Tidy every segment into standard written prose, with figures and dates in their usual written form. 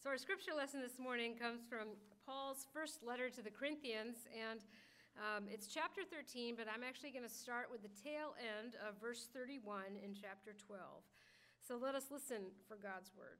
So our scripture lesson this morning comes from Paul's first letter to the Corinthians, and it's chapter 13, but I'm actually going to start with the tail end of verse 31 in chapter 12. So let us listen for God's word.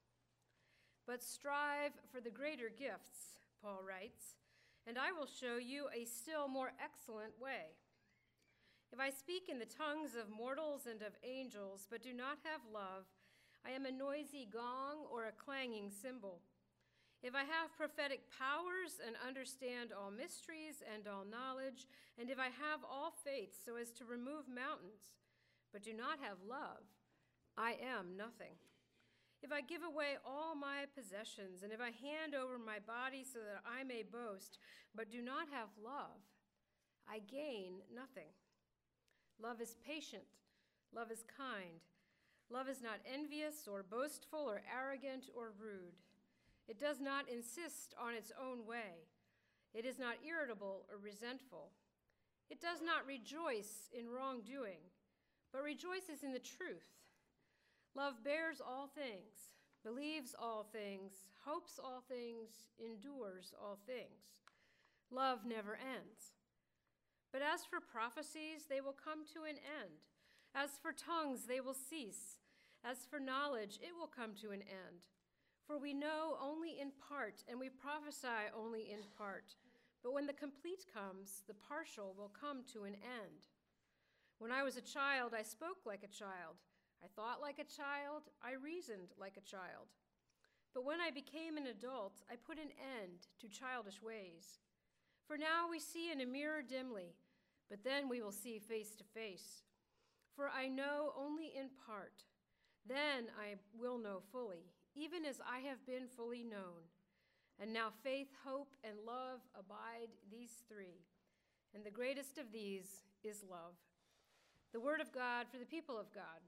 But strive for the greater gifts, Paul writes, and I will show you a still more excellent way. If I speak in the tongues of mortals and of angels, but do not have love, I am a noisy gong or a clanging cymbal. If I have prophetic powers and understand all mysteries and all knowledge, and if I have all faith so as to remove mountains, but do not have love, I am nothing. If I give away all my possessions, and if I hand over my body so that I may boast, but do not have love, I gain nothing. Love is patient. Love is kind. Love is not envious or boastful or arrogant or rude. It does not insist on its own way. It is not irritable or resentful. It does not rejoice in wrongdoing, but rejoices in the truth. Love bears all things, believes all things, hopes all things, endures all things. Love never ends. But as for prophecies, they will come to an end. As for tongues, they will cease. As for knowledge, it will come to an end. For we know only in part, and we prophesy only in part. But when the complete comes, the partial will come to an end. When I was a child, I spoke like a child. I thought like a child. I reasoned like a child. But when I became an adult, I put an end to childish ways. For now we see in a mirror dimly, but then we will see face to face. For I know only in part. Then I will know fully, even as I have been fully known. And now faith, hope, and love abide, these three. And the greatest of these is love. The word of God for the people of God.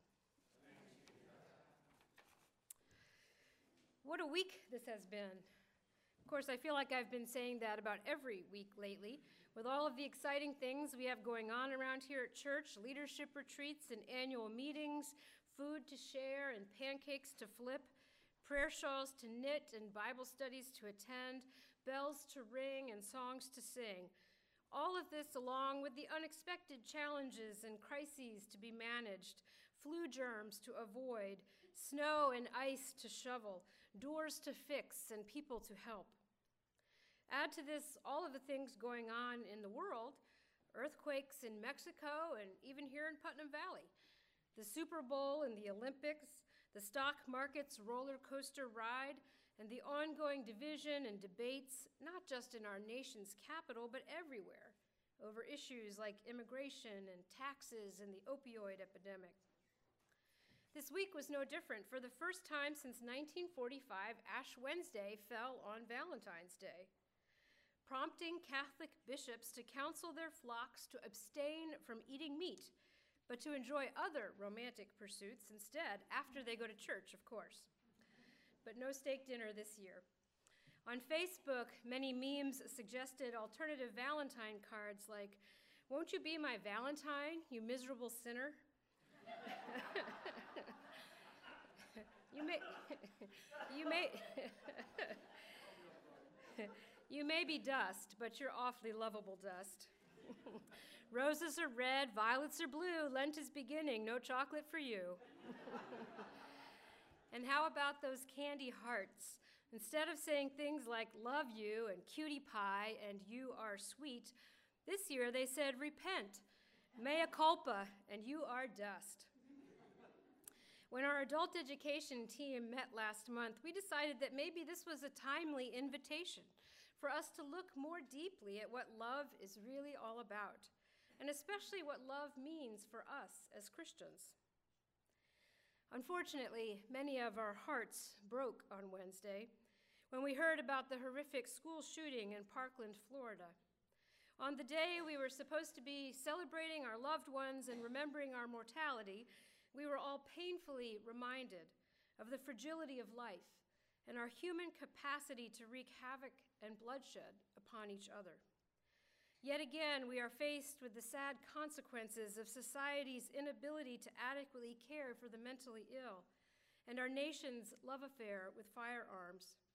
What a week this has been. Of course, I feel like I've been saying that about every week lately, with all of the exciting things we have going on around here at church, leadership retreats and annual meetings, food to share and pancakes to flip, prayer shawls to knit and Bible studies to attend, bells to ring and songs to sing. All of this along with the unexpected challenges and crises to be managed, flu germs to avoid, snow and ice to shovel, doors to fix, and people to help. Add to this all of the things going on in the world, earthquakes in Mexico and even here in Putnam Valley, the Super Bowl and the Olympics, the stock market's roller coaster ride, and the ongoing division and debates, not just in our nation's capital, but everywhere, over issues like immigration and taxes and the opioid epidemic. This week was no different. For the first time since 1945, Ash Wednesday fell on Valentine's Day, prompting Catholic bishops to counsel their flocks to abstain from eating meat, but to enjoy other romantic pursuits instead, after they go to church, of course. But no steak dinner this year. On Facebook, many memes suggested alternative Valentine cards like, "Won't you be my Valentine, you miserable sinner?" You may be dust, but you're awfully lovable dust. Roses are red, violets are blue, Lent is beginning, no chocolate for you. And how about those candy hearts? Instead of saying things like love you and cutie pie and you are sweet, this year they said repent, mea culpa, and you are dust. When our adult education team met last month, we decided that maybe this was a timely invitation for us to look more deeply at what love is really all about, and especially what love means for us as Christians. Unfortunately, many of our hearts broke on Wednesday when we heard about the horrific school shooting in Parkland, Florida. On the day we were supposed to be celebrating our loved ones and remembering our mortality, we were all painfully reminded of the fragility of life and our human capacity to wreak havoc and bloodshed upon each other. Yet again, we are faced with the sad consequences of society's inability to adequately care for the mentally ill and our nation's love affair with firearms.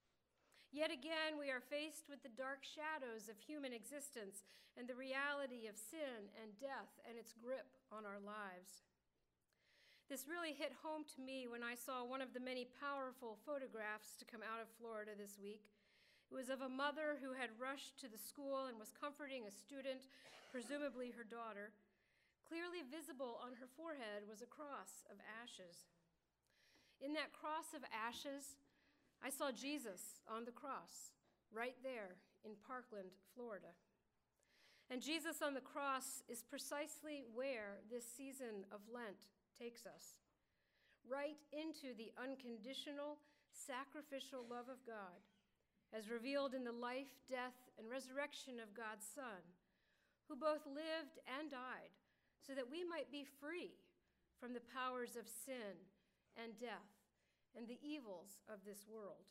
Yet again, we are faced with the dark shadows of human existence and the reality of sin and death and its grip on our lives. This really hit home to me when I saw one of the many powerful photographs to come out of Florida this week. It was of a mother who had rushed to the school and was comforting a student, presumably her daughter. Clearly visible on her forehead was a cross of ashes. In that cross of ashes, I saw Jesus on the cross, right there in Parkland, Florida. And Jesus on the cross is precisely where this season of Lent takes us, right into the unconditional, sacrificial love of God, as revealed in the life, death, and resurrection of God's Son, who both lived and died so that we might be free from the powers of sin and death and the evils of this world.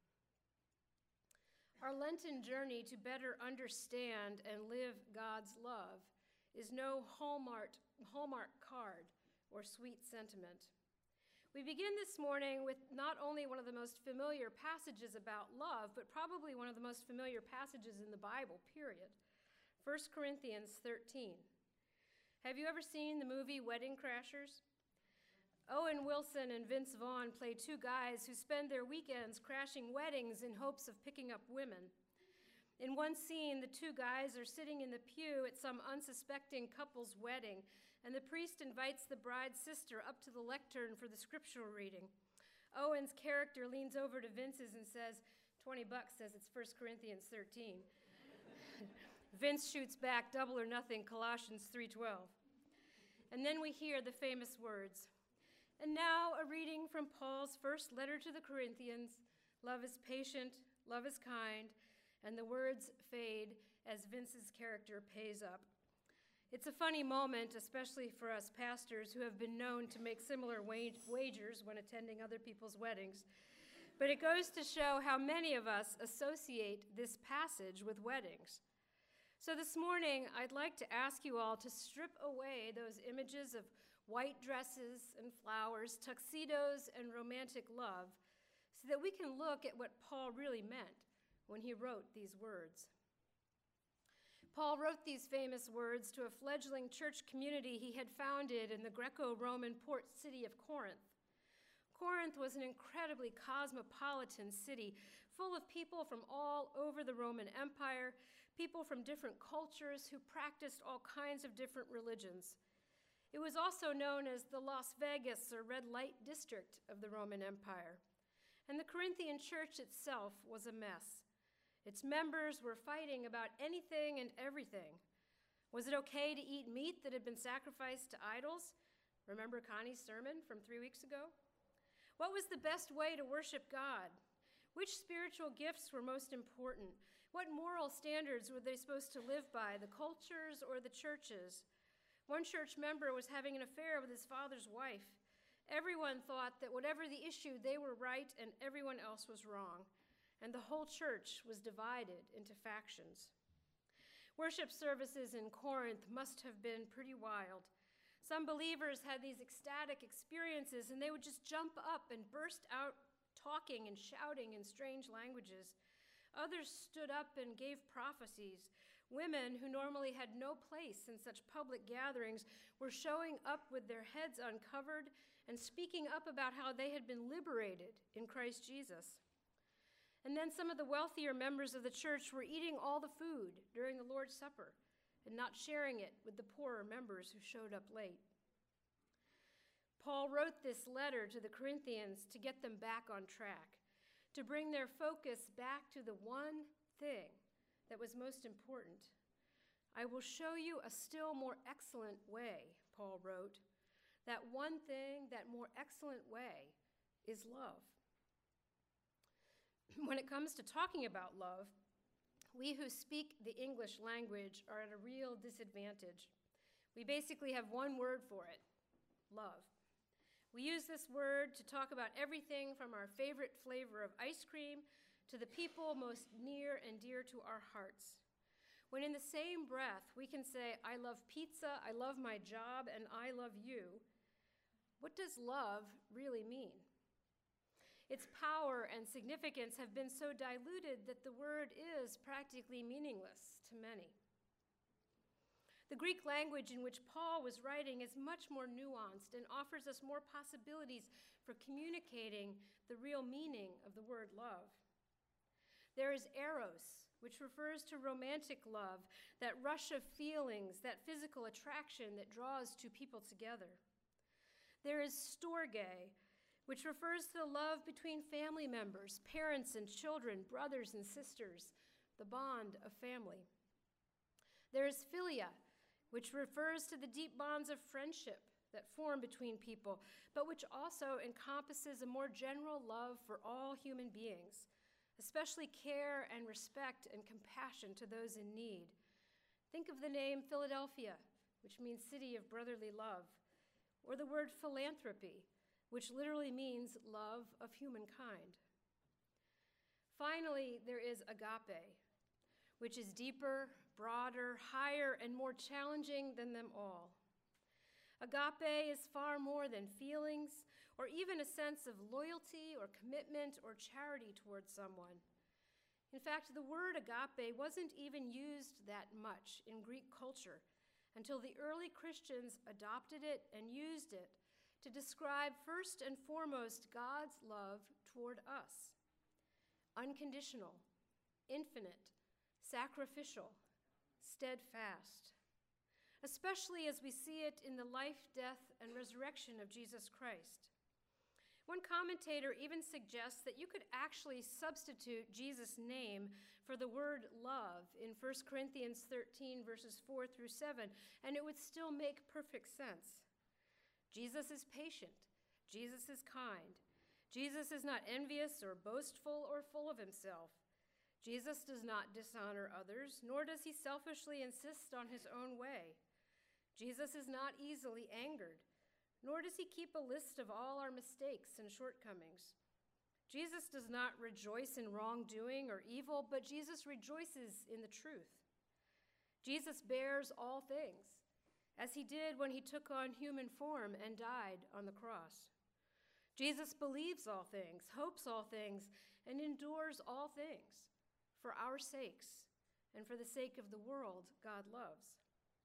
Our Lenten journey to better understand and live God's love is no Hallmark card or sweet sentiment. We begin this morning with not only one of the most familiar passages about love, but probably one of the most familiar passages in the Bible, period. 1 Corinthians 13. Have you ever seen the movie Wedding Crashers? Owen Wilson and Vince Vaughn play two guys who spend their weekends crashing weddings in hopes of picking up women. In one scene, the two guys are sitting in the pew at some unsuspecting couple's wedding, and the priest invites the bride's sister up to the lectern for the scriptural reading. Owen's character leans over to Vince's and says, $20 says it's 1 Corinthians 13. Vince shoots back, double or nothing, Colossians 3:12. And then we hear the famous words, "And now a reading from Paul's first letter to the Corinthians. Love is patient, love is kind," and the words fade as Vince's character pays up. It's a funny moment, especially for us pastors who have been known to make similar wagers when attending other people's weddings. But it goes to show how many of us associate this passage with weddings. So this morning, I'd like to ask you all to strip away those images of white dresses and flowers, tuxedos and romantic love, so that we can look at what Paul really meant when he wrote these words. Paul wrote these famous words to a fledgling church community he had founded in the Greco-Roman port city of Corinth. Corinth was an incredibly cosmopolitan city, full of people from all over the Roman Empire, people from different cultures who practiced all kinds of different religions. It was also known as the Las Vegas or red light district of the Roman Empire. And the Corinthian church itself was a mess. Its members were fighting about anything and everything. Was it okay to eat meat that had been sacrificed to idols? Remember Connie's sermon from 3 weeks ago? What was the best way to worship God? Which spiritual gifts were most important? What moral standards were they supposed to live by, the cultures or the churches? One church member was having an affair with his father's wife. Everyone thought that whatever the issue, they were right and everyone else was wrong. And the whole church was divided into factions. Worship services in Corinth must have been pretty wild. Some believers had these ecstatic experiences and they would just jump up and burst out talking and shouting in strange languages. Others stood up and gave prophecies. Women who normally had no place in such public gatherings were showing up with their heads uncovered and speaking up about how they had been liberated in Christ Jesus. And then some of the wealthier members of the church were eating all the food during the Lord's Supper and not sharing it with the poorer members who showed up late. Paul wrote this letter to the Corinthians to get them back on track, to bring their focus back to the one thing that was most important. I will show you a still more excellent way, Paul wrote. That one thing, that more excellent way, is love. When it comes to talking about love, we who speak the English language are at a real disadvantage. We basically have one word for it: love. We use this word to talk about everything from our favorite flavor of ice cream to the people most near and dear to our hearts. When in the same breath we can say, I love pizza, I love my job, and I love you, what does love really mean? Its power and significance have been so diluted that the word is practically meaningless to many. The Greek language in which Paul was writing is much more nuanced and offers us more possibilities for communicating the real meaning of the word love. There is eros, which refers to romantic love, that rush of feelings, that physical attraction that draws two people together. There is storge, which refers to the love between family members, parents and children, brothers and sisters, the bond of family. There is philia, which refers to the deep bonds of friendship that form between people, but which also encompasses a more general love for all human beings, especially care and respect and compassion to those in need. Think of the name Philadelphia, which means city of brotherly love, or the word philanthropy, which literally means love of humankind. Finally, there is agape, which is deeper, broader, higher, and more challenging than them all. Agape is far more than feelings or even a sense of loyalty or commitment or charity towards someone. In fact, the word agape wasn't even used that much in Greek culture until the early Christians adopted it and used it to describe first and foremost God's love toward us. Unconditional, infinite, sacrificial, steadfast, especially as we see it in the life, death, and resurrection of Jesus Christ. One commentator even suggests that you could actually substitute Jesus' name for the word love in 1 Corinthians 13, verses 4 through 7, and it would still make perfect sense. Jesus is patient. Jesus is kind. Jesus is not envious or boastful or full of himself. Jesus does not dishonor others, nor does he selfishly insist on his own way. Jesus is not easily angered, nor does he keep a list of all our mistakes and shortcomings. Jesus does not rejoice in wrongdoing or evil, but Jesus rejoices in the truth. Jesus bears all things, as he did when he took on human form and died on the cross. Jesus believes all things, hopes all things, and endures all things for our sakes and for the sake of the world God loves.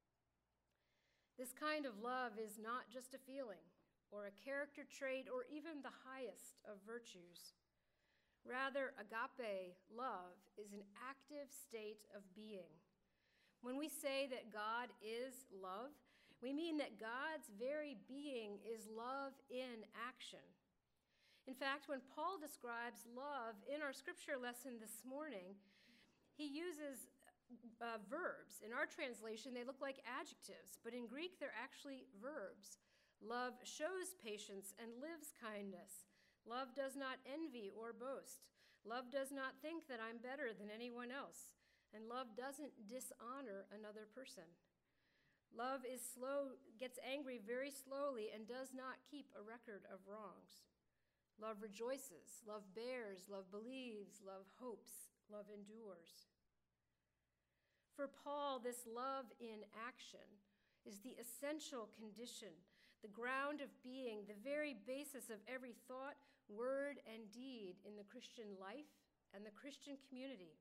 This kind of love is not just a feeling or a character trait or even the highest of virtues. Rather, agape love is an active state of being. When we say that God is love, we mean that God's very being is love in action. In fact, when Paul describes love in our scripture lesson this morning, he uses verbs. In our translation, they look like adjectives, but in Greek, they're actually verbs. Love shows patience and lives kindness. Love does not envy or boast. Love does not think that I'm better than anyone else. And love doesn't dishonor another person. Love is slow, gets angry very slowly, and does not keep a record of wrongs. Love rejoices, love bears, love believes, love hopes, love endures. For Paul, this love in action is the essential condition, the ground of being, the very basis of every thought, word, and deed in the Christian life and the Christian community.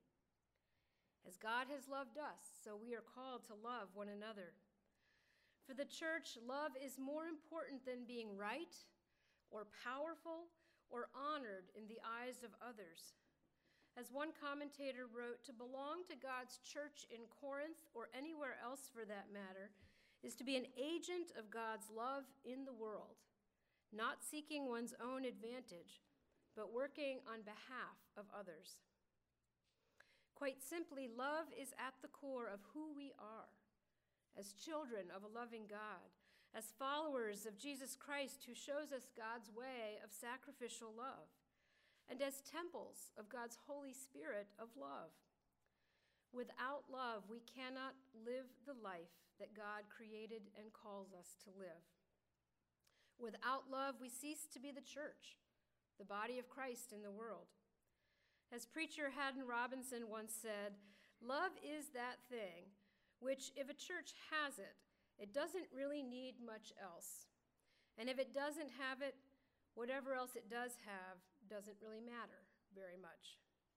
As God has loved us, so we are called to love one another. For the church, love is more important than being right or powerful or honored in the eyes of others. As one commentator wrote, to belong to God's church in Corinth, or anywhere else for that matter, is to be an agent of God's love in the world, not seeking one's own advantage, but working on behalf of others. Quite simply, love is at the core of who we are, as children of a loving God, as followers of Jesus Christ who shows us God's way of sacrificial love, and as temples of God's Holy Spirit of love. Without love, we cannot live the life that God created and calls us to live. Without love, we cease to be the church, the body of Christ in the world. As preacher Haddon Robinson once said, love is that thing which, if a church has it, it doesn't really need much else. And if it doesn't have it, whatever else it does have doesn't really matter very much.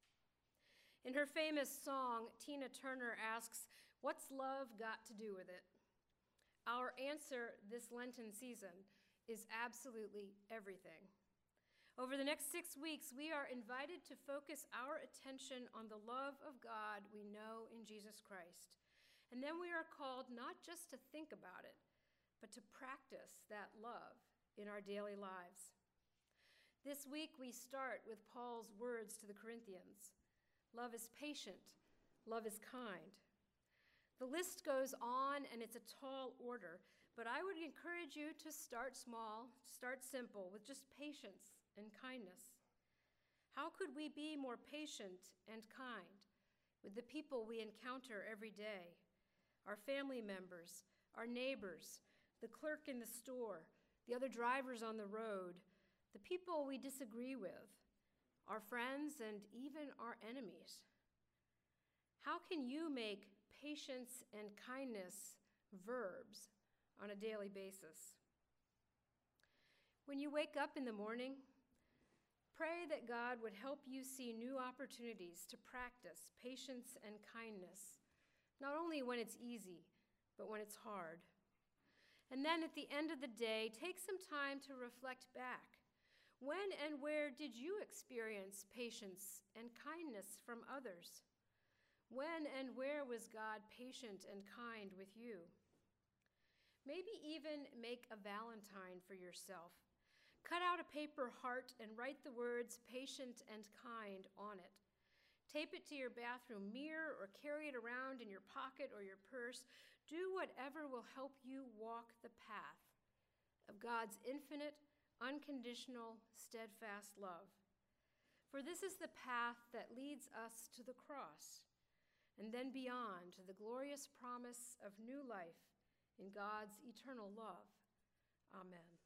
In her famous song, Tina Turner asks, "What's love got to do with it?" Our answer this Lenten season is absolutely everything. Over the next 6 weeks, we are invited to focus our attention on the love of God we know in Jesus Christ. And then we are called not just to think about it, but to practice that love in our daily lives. This week, we start with Paul's words to the Corinthians. Love is patient. Love is kind. The list goes on, and it's a tall order, but I would encourage you to start small, start simple, with just patience and kindness. How could we be more patient and kind with the people we encounter every day? Our family members, our neighbors, the clerk in the store, the other drivers on the road, the people we disagree with, our friends, and even our enemies. How can you make patience and kindness verbs on a daily basis? When you wake up in the morning, pray that God would help you see new opportunities to practice patience and kindness, not only when it's easy, but when it's hard. And then at the end of the day, take some time to reflect back. When and where did you experience patience and kindness from others? When and where was God patient and kind with you? Maybe even make a Valentine for yourself. Cut out a paper heart and write the words patient and kind on it. Tape it to your bathroom mirror or carry it around in your pocket or your purse. Do whatever will help you walk the path of God's infinite, unconditional, steadfast love. For this is the path that leads us to the cross, and then beyond to the glorious promise of new life in God's eternal love. Amen.